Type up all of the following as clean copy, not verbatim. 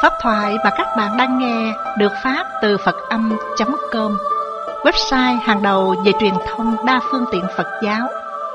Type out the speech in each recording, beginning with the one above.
Pháp thoại mà các bạn đang nghe được phát từ Phật-âm.com, website hàng đầu về truyền thông đa phương tiện Phật giáo.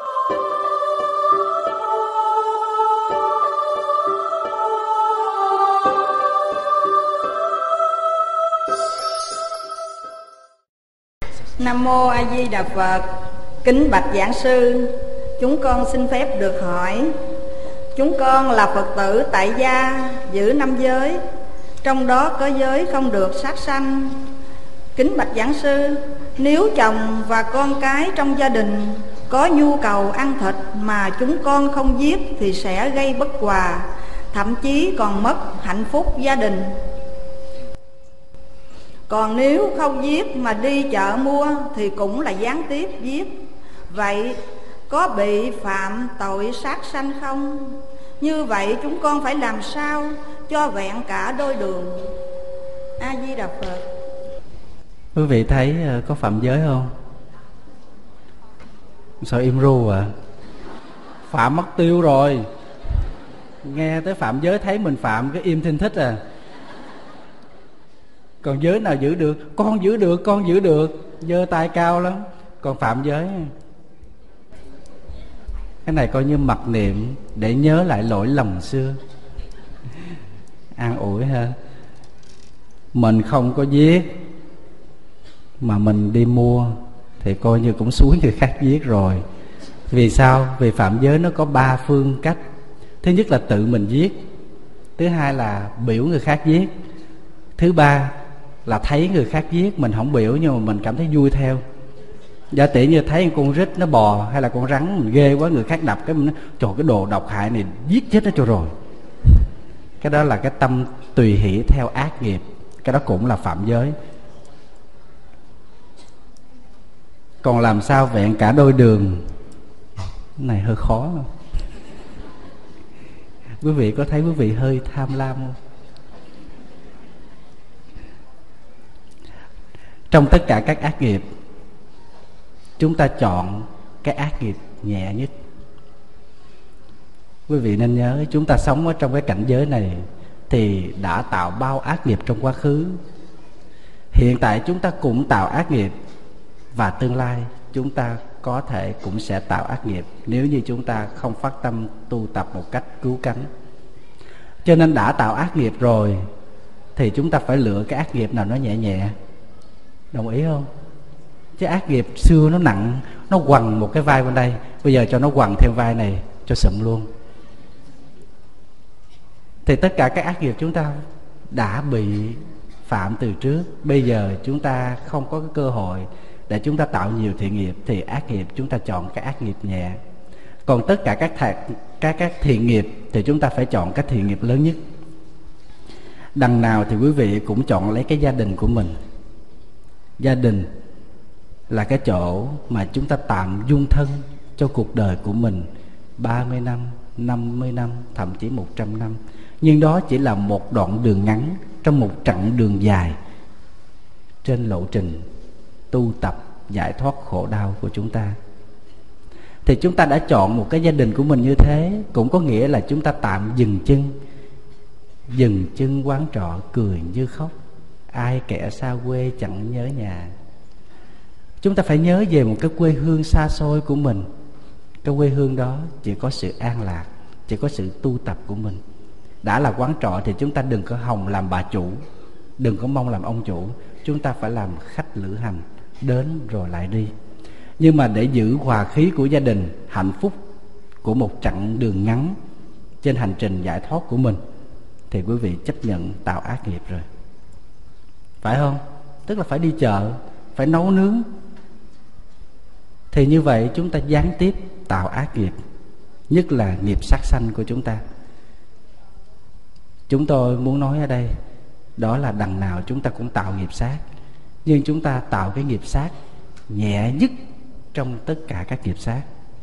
Nam Mô A Di Đà Phật. Kính bạch giảng sư, chúng con xin phép được hỏi. Chúng con là Phật tử tại gia, giữ 5 giới, trong đó có giới không được sát sanh. Kính bạch giảng sư, nếu chồng và con cái trong gia đình có nhu cầu ăn thịt mà chúng con không giết thì sẽ gây bất hòa, thậm chí còn mất hạnh phúc gia đình. Còn nếu không giết mà đi chợ mua thì cũng là gián tiếp giết. Vậy có bị phạm tội sát sanh không? Như vậy chúng con phải làm sao cho vẹn cả đôi đường? A Di Đà Phật. Quý vị thấy có phạm giới không? Sao im ru à? Phạm mất tiêu rồi. Nghe tới phạm giới thấy mình phạm cái im thinh thích à. Còn giới nào giữ được? Con giữ được, con giữ được, giơ tay cao lắm. Còn phạm giới, cái này coi như mặc niệm để nhớ lại lỗi lầm xưa, an ủi ha. Mình không có giết mà mình đi mua thì coi như cũng xúi người khác giết rồi. Vì sao? Vì phạm giới nó có 3 phương cách. Thứ nhất là tự mình giết, thứ hai là biểu người khác giết, thứ ba là thấy người khác giết mình không biểu nhưng mà mình cảm thấy vui theo. Giả tỷ như thấy con rít nó bò hay là con rắn mình ghê quá, người khác đập cái mình nói trời, cái đồ độc hại này giết chết nó cho rồi. Cái đó là cái tâm tùy hỷ theo ác nghiệp, cái đó cũng là phạm giới. Còn làm sao vẹn cả đôi đường, cái này hơi khó không? Quý vị có thấy quý vị hơi tham lam không? Trong tất cả các ác nghiệp, chúng ta chọn cái ác nghiệp nhẹ nhất. Quý vị nên nhớ, chúng ta sống ở trong cái cảnh giới này thì đã tạo bao ác nghiệp trong quá khứ. Hiện tại chúng ta cũng tạo ác nghiệp, và tương lai chúng ta có thể cũng sẽ tạo ác nghiệp nếu như chúng ta không phát tâm tu tập một cách cứu cánh. Cho nên đã tạo ác nghiệp rồi thì chúng ta phải lựa cái ác nghiệp nào nó nhẹ nhẹ. Đồng ý không? Chứ ác nghiệp xưa nó nặng, nó quằn một cái vai bên đây, bây giờ cho nó quằn thêm vai này cho sụm luôn. Thì tất cả các ác nghiệp chúng ta đã bị phạm từ trước. Bây giờ chúng ta không có cái cơ hội để chúng ta tạo nhiều thiện nghiệp, thì ác nghiệp chúng ta chọn cái ác nghiệp nhẹ. Còn tất cả các thiện nghiệp thì chúng ta phải chọn cái thiện nghiệp lớn nhất. Đằng nào thì quý vị cũng chọn lấy cái gia đình của mình. Gia đình là cái chỗ mà chúng ta tạm dung thân cho cuộc đời của mình 30 năm, 50 năm, thậm chí 100 năm. Nhưng đó chỉ là một đoạn đường ngắn trong một chặng đường dài trên lộ trình tu tập giải thoát khổ đau của chúng ta. Thì chúng ta đã chọn một cái gia đình của mình như thế, cũng có nghĩa là chúng ta tạm dừng chân quán trọ, cười như khóc. Ai kẻ xa quê chẳng nhớ nhà. Chúng ta phải nhớ về một cái quê hương xa xôi của mình. Cái quê hương đó chỉ có sự an lạc, chỉ có sự tu tập của mình. Đã là quán trọ thì chúng ta đừng có hòng làm bà chủ, đừng có mong làm ông chủ. Chúng ta phải làm khách lữ hành, đến rồi lại đi. Nhưng mà để giữ hòa khí của gia đình, hạnh phúc của một chặng đường ngắn trên hành trình giải thoát của mình, thì quý vị chấp nhận tạo ác nghiệp rồi, phải không? Tức là phải đi chợ, phải nấu nướng. Thì như vậy chúng ta gián tiếp tạo ác nghiệp, nhất là nghiệp sát sanh của chúng ta. Chúng tôi muốn nói ở đây, đó là đằng nào chúng ta cũng tạo nghiệp sát, nhưng chúng ta tạo cái nghiệp sát nhẹ nhất trong tất cả các nghiệp sát.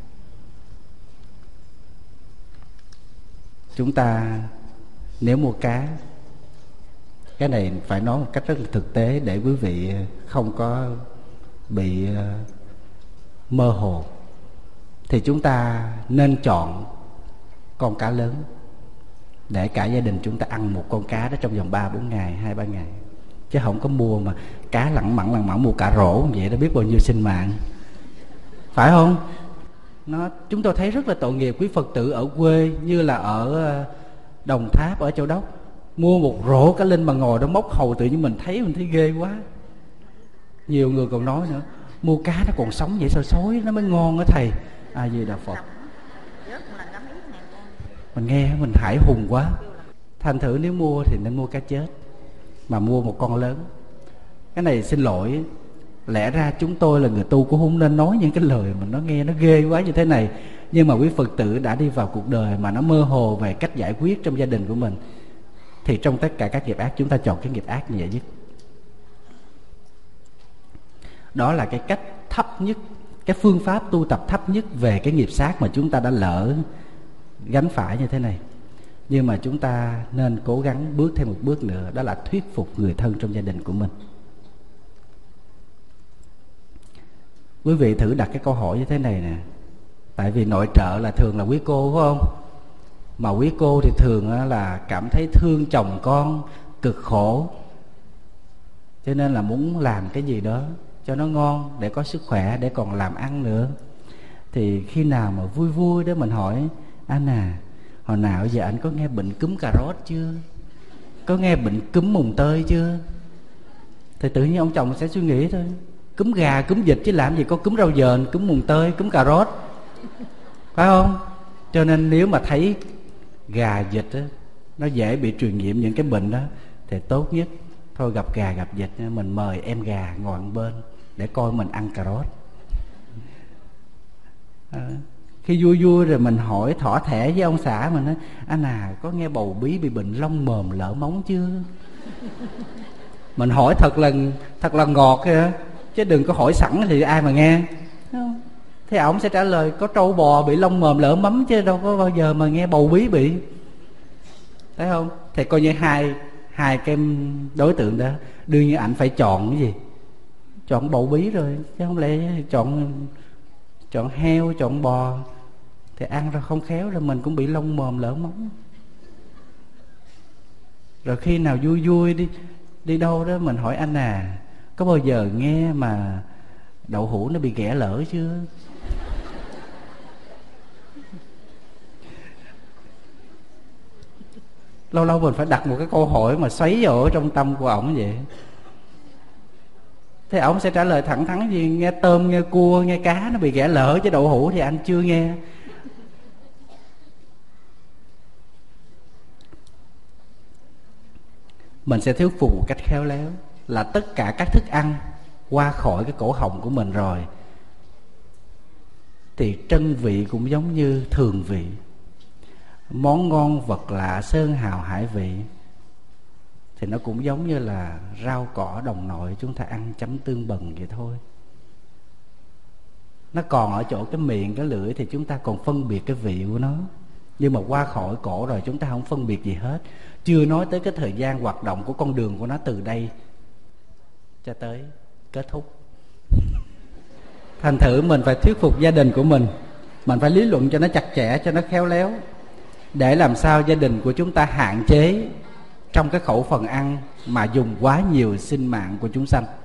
Chúng ta nếu mua cá, cái này phải nói một cách rất là thực tế để quý vị không có bị mơ hồ, thì chúng ta nên chọn con cá lớn. để cả gia đình chúng ta ăn một con cá đó trong vòng 3-4 ngày, 2-3 ngày. Chứ không có mua mà cá lẳng mặn mua cà rổ vậy đó, biết bao nhiêu sinh mạng, phải không? Chúng tôi thấy rất là tội nghiệp quý Phật tử ở quê như là ở Đồng Tháp, ở Châu Đốc, mua một rổ cá linh mà ngồi đó móc hầu, tự nhiên mình thấy ghê quá. Nhiều người còn nói nữa, mua cá nó còn sống vậy sao xối nó mới ngon á thầy. A Di Đà Phật. Mình nghe mình hãi hùng quá. Thành thử nếu mua thì nên mua cá chết, mà mua một con lớn. Cái này xin lỗi, lẽ ra chúng tôi là người tu cũng không nên nói những cái lời mà nó nghe nó ghê quá như thế này. Nhưng mà quý Phật tử đã đi vào cuộc đời mà nó mơ hồ về cách giải quyết trong gia đình của mình, thì trong tất cả các nghiệp ác chúng ta chọn cái nghiệp ác nhẹ nhất. Đó là cái cách thấp nhất, cái phương pháp tu tập thấp nhất về cái nghiệp sát mà chúng ta đã lỡ gánh phải như thế này. Nhưng mà chúng ta nên cố gắng bước thêm một bước nữa, đó là thuyết phục người thân trong gia đình của mình. Quý vị thử đặt cái câu hỏi như thế này nè. Tại vì nội trợ là thường là quý cô, phải không? Mà quý cô thì thường là cảm thấy thương chồng con cực khổ, cho nên là muốn làm cái gì đó cho nó ngon để có sức khỏe, để còn làm ăn nữa. Thì khi nào mà vui vui đó mình hỏi: anh à, hồi nào giờ anh có nghe bệnh cúm cà rốt chưa? Có nghe bệnh cúm mùng tơi chưa? Thì tự nhiên ông chồng sẽ suy nghĩ thôi, cúm gà, cúm vịt chứ làm gì có cúm rau dền, cúm mùng tơi, cúm cà rốt, phải không? Cho nên nếu mà thấy gà vịt á, nó dễ bị truyền nhiễm những cái bệnh đó, thì tốt nhất thôi gặp gà gặp vịt mình mời em gà ngồi một bên để coi mình ăn cà rốt. Khi vui vui rồi mình hỏi thỏ thẻ với ông xã mình á: anh à, có nghe bầu bí bị bệnh lông mồm lở móng chưa? Mình hỏi thật là ngọt kìa, chứ đừng có hỏi sẵn thì ai mà nghe. Thế ổng sẽ trả lời: có trâu bò bị lông mồm lở móng chứ đâu có bao giờ mà nghe bầu bí bị. Thấy không? Thì coi như hai cái đối tượng đó, đương nhiên ảnh phải chọn cái gì? Chọn bầu bí rồi, chứ không lẽ chọn heo, chọn bò thì ăn ra không khéo rồi mình cũng bị lông mồm lở móng. Rồi khi nào vui vui đi đâu đó mình hỏi: anh à, có bao giờ nghe mà đậu hũ nó bị ghẻ lở chưa? Lâu lâu mình phải đặt một cái câu hỏi mà xoáy vào ở trong tâm của ổng vậy. Thế ổng sẽ trả lời thẳng thắn gì: nghe tôm, nghe cua, nghe cá nó bị ghẻ lở, chứ đậu hũ thì anh chưa nghe. Mình sẽ thuyết phục một cách khéo léo là tất cả các thức ăn qua khỏi cái cổ họng của mình rồi thì trân vị cũng giống như thường vị. Món ngon vật lạ sơn hào hải vị thì nó cũng giống như là rau cỏ đồng nội chúng ta ăn chấm tương bần vậy thôi. Nó còn ở chỗ cái miệng, cái lưỡi thì chúng ta còn phân biệt cái vị của nó. Nhưng mà qua khỏi cổ rồi chúng ta không phân biệt gì hết. Chưa nói tới cái thời gian hoạt động của con đường của nó từ đây cho tới kết thúc. Thành thử mình phải thuyết phục gia đình của mình phải lý luận cho nó chặt chẽ, cho nó khéo léo, để làm sao gia đình của chúng ta hạn chế trong cái khẩu phần ăn mà dùng quá nhiều sinh mạng của chúng sanh.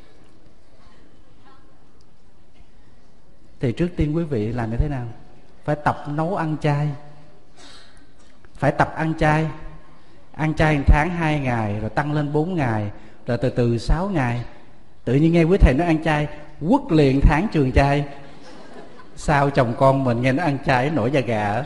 Thì trước tiên quý vị làm như thế nào? Phải tập nấu ăn chay. Phải tập ăn chay. Ăn chay 1 tháng 2 ngày, rồi tăng lên 4 ngày, rồi từ từ 6 ngày. Tự nhiên nghe quý thầy nói ăn chay, quất liền tháng trường chay. Sao chồng con mình nghe nó ăn chay nổi da gà.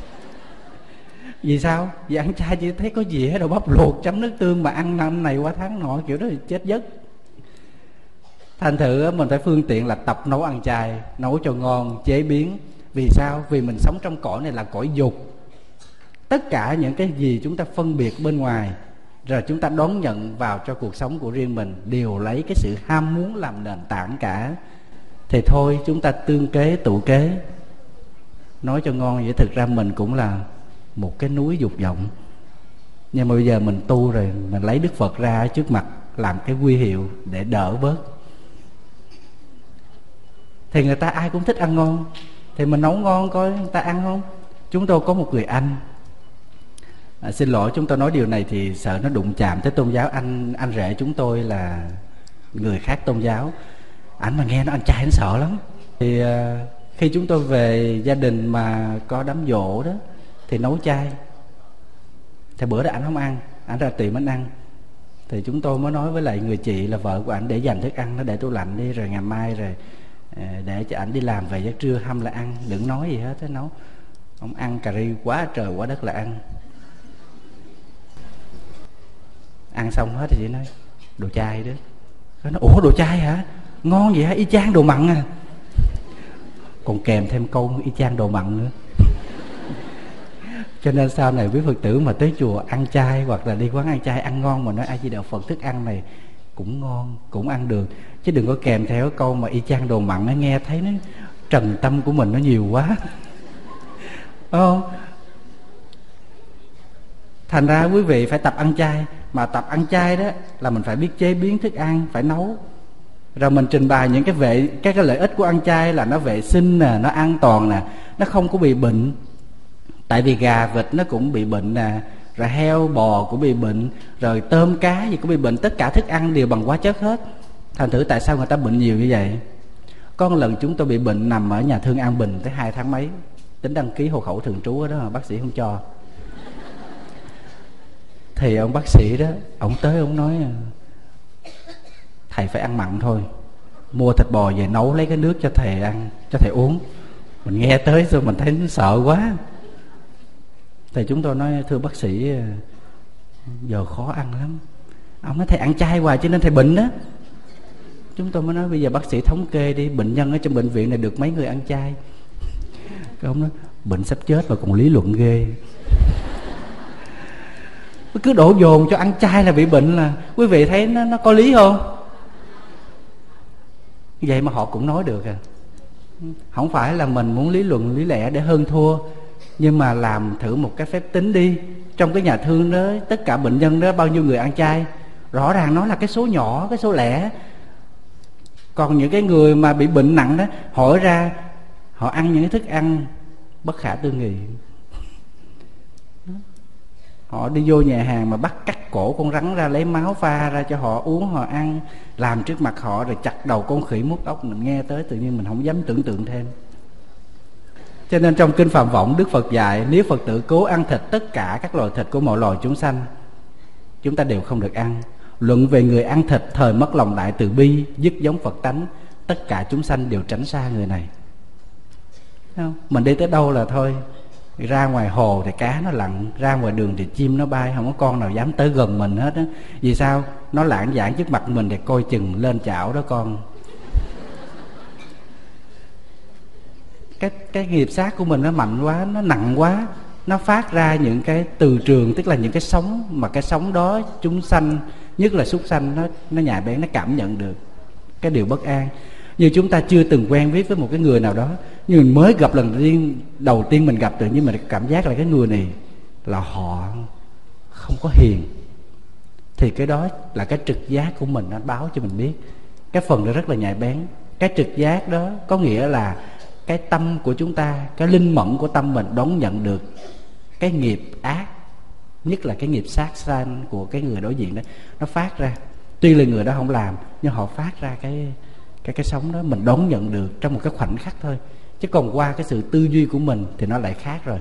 Vì sao? Vì ăn chay chỉ thấy có dĩa đậu bắp luộc chấm nước tương, mà ăn năm này qua tháng nọ kiểu đó thì chết giấc. Thành thử mình phải phương tiện là tập nấu ăn chay, nấu cho ngon, chế biến. Vì sao? Vì mình sống trong cõi này là cõi dục. Tất cả những cái gì chúng ta phân biệt bên ngoài rồi chúng ta đón nhận vào cho cuộc sống của riêng mình đều lấy cái sự ham muốn làm nền tảng cả. Thì thôi chúng ta tương kế tụ kế. Nói cho ngon vậy thực ra mình cũng là một cái núi dục vọng. Nhưng mà bây giờ mình tu rồi, mình lấy Đức Phật ra trước mặt làm cái huy hiệu để đỡ bớt. Thì người ta ai cũng thích ăn ngon, thì mình nấu ngon coi người ta ăn không. Chúng tôi có một người anh Xin lỗi, chúng tôi nói điều này thì sợ nó đụng chạm tới tôn giáo. Anh rể chúng tôi là người khác tôn giáo, ảnh mà nghe nó ăn chay anh sợ lắm. Thì khi chúng tôi về gia đình mà có đám giỗ đó thì nấu chay, thì bữa đó ảnh không ăn, ảnh ra tiệm ảnh ăn. Thì chúng tôi mới nói với lại người chị là vợ của ảnh để dành thức ăn nó để tủ lạnh đi, rồi ngày mai rồi để cho ảnh đi làm về giấc trưa hâm là ăn, đừng nói gì hết. Thế nấu ông ăn cà ri quá trời quá đất là ăn xong hết thì chị nói đồ chay đó. Nó nói, ủa đồ chay hả, ngon vậy hả, y chang đồ mặn à. Còn kèm thêm câu y chang đồ mặn nữa. Cho nên sau này quý Phật tử mà tới chùa ăn chay hoặc là đi quán ăn chay ăn ngon mà nói A Di Đà Phật thức ăn này cũng ngon, cũng ăn được, chứ đừng có kèm theo câu mà y chang đồ mặn. Nó nghe thấy nó trần tâm của mình nó nhiều quá. Thành ra quý vị phải tập ăn chay. Mà tập ăn chay đó là mình phải biết chế biến thức ăn, phải nấu. Rồi mình trình bày những cái lợi ích của ăn chay là nó vệ sinh nè, nó an toàn nè, nó không có bị bệnh. Tại vì gà vịt nó cũng bị bệnh nè, rồi heo bò cũng bị bệnh, rồi tôm cá gì cũng bị bệnh. Tất cả thức ăn đều bằng hóa chất hết. Thành thử tại sao người ta bệnh nhiều như vậy? Có một lần chúng tôi bị bệnh nằm ở nhà thương An Bình tới 2 tháng mấy, tính đăng ký hộ khẩu thường trú ở đó mà bác sĩ không cho. Thì ông bác sĩ đó, ông tới ông nói thầy phải ăn mặn thôi, mua thịt bò về nấu lấy cái nước cho thầy ăn, cho thầy uống. Mình nghe tới rồi mình thấy nó sợ quá. Thì chúng tôi nói thưa bác sĩ giờ khó ăn lắm. Ông nói thầy ăn chay hoài cho nên thầy bệnh đó. Chúng tôi mới nói bây giờ bác sĩ thống kê đi, bệnh nhân ở trong bệnh viện này được mấy người ăn chay. Cái ông nói bệnh sắp chết mà còn lý luận ghê. Cứ đổ dồn cho ăn chay là bị bệnh, là quý vị thấy nó có lý không? Vậy mà họ cũng nói được à. Không phải là mình muốn lý luận lý lẽ để hơn thua, nhưng mà làm thử một cái phép tính đi. Trong cái nhà thương đó, tất cả bệnh nhân đó bao nhiêu người ăn chay? Rõ ràng nó là cái số nhỏ, cái số lẻ. Còn những cái người mà bị bệnh nặng đó, hỏi ra họ ăn những cái thức ăn bất khả tư nghị. Họ đi vô nhà hàng mà bắt cắt cổ con rắn ra, lấy máu pha ra cho họ uống, họ ăn, làm trước mặt họ, rồi chặt đầu con khỉ mút ốc. Mình nghe tới tự nhiên mình không dám tưởng tượng thêm. Cho nên trong Kinh Phạm Võng, Đức Phật dạy nếu Phật tử cố ăn thịt tất cả các loài thịt của mọi loài chúng sanh, chúng ta đều không được ăn. Luận về người ăn thịt thời mất lòng đại từ bi, dứt giống Phật tánh, tất cả chúng sanh đều tránh xa người này. Không? Mình đi tới đâu là thôi, ra ngoài hồ thì cá nó lặn, ra ngoài đường thì chim nó bay, không có con nào dám tới gần mình hết á. Vì sao? Nó lảng vảng trước mặt mình thì coi chừng lên chảo đó con. Cái nghiệp sát của mình nó mạnh quá, nó nặng quá, nó phát ra những cái từ trường, tức là những cái sóng, mà cái sóng đó chúng sanh, nhất là súc sanh, nó nhạy bén, nó cảm nhận được cái điều bất an. Như chúng ta chưa từng quen biết với một cái người nào đó, nhưng mình mới gặp lần đầu tiên mình gặp, tự nhiên mình cảm giác là cái người này là họ không có hiền, thì cái đó là cái trực giác của mình, nó báo cho mình biết. Cái phần đó rất là nhạy bén. Cái trực giác đó có nghĩa là cái tâm của chúng ta, cái linh mẫn của tâm mình đón nhận được cái nghiệp ác, nhất là cái nghiệp sát sanh của cái người đối diện đó, nó phát ra. Tuy là người đó không làm, nhưng họ phát ra cái sóng đó, mình đón nhận được trong một cái khoảnh khắc thôi. Chứ còn qua cái sự tư duy của mình thì nó lại khác rồi.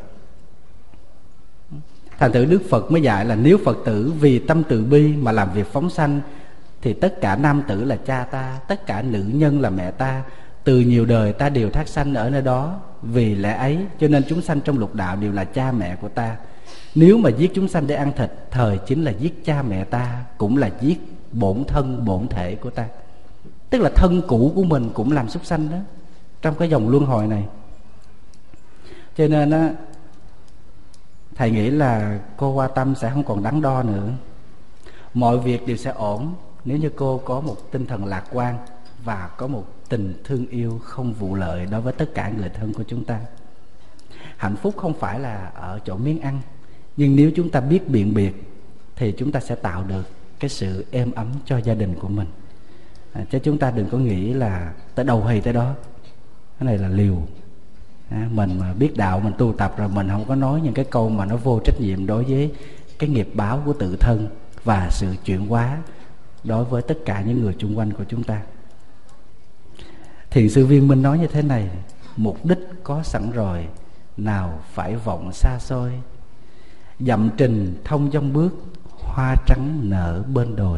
Thành thử Đức Phật mới dạy là nếu Phật tử vì tâm từ bi mà làm việc phóng sanh, thì tất cả nam tử là cha ta, tất cả nữ nhân là mẹ ta, từ nhiều đời ta đều thác sanh ở nơi đó. Vì lẽ ấy cho nên chúng sanh trong lục đạo đều là cha mẹ của ta. Nếu mà giết chúng sanh để ăn thịt, thời chính là giết cha mẹ ta, cũng là giết bổn thân bổn thể của ta. Tức là thân cũ của mình cũng làm súc sanh đó, trong cái dòng luân hồi này. Cho nên á, thầy nghĩ là cô Hoa Tâm sẽ không còn đắn đo nữa. Mọi việc đều sẽ ổn nếu như cô có một tinh thần lạc quan và có một tình thương yêu không vụ lợi đối với tất cả người thân của chúng ta. Hạnh phúc không phải là ở chỗ miếng ăn, nhưng nếu chúng ta biết biện biệt thì chúng ta sẽ tạo được cái sự êm ấm cho gia đình của mình. Chứ chúng ta đừng có nghĩ là tới đâu hay tới đó. Cái này là liều. Mình mà biết đạo, mình tu tập rồi, mình không có nói những cái câu mà nó vô trách nhiệm đối với cái nghiệp báo của tự thân và sự chuyển hóa đối với tất cả những người xung quanh của chúng ta. Thiền sư Viên Minh nói như thế này: mục đích có sẵn rồi, nào phải vọng xa xôi. Dặm trình thông dong bước, hoa trắng nở bên đồi.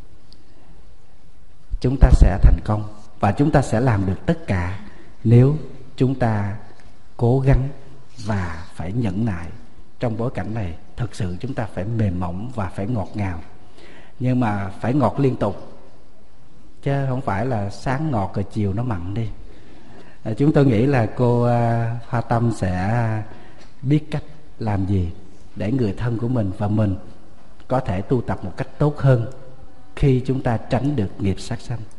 Chúng ta sẽ thành công và chúng ta sẽ làm được tất cả nếu chúng ta cố gắng và phải nhẫn nại. Trong bối cảnh này thực sự chúng ta phải mềm mỏng và phải ngọt ngào, nhưng mà phải ngọt liên tục, chứ không phải là sáng ngọt rồi chiều nó mặn đi. Chúng tôi nghĩ là cô Hoa Tâm sẽ biết cách làm gì để người thân của mình và mình có thể tu tập một cách tốt hơn khi chúng ta tránh được nghiệp sát sanh.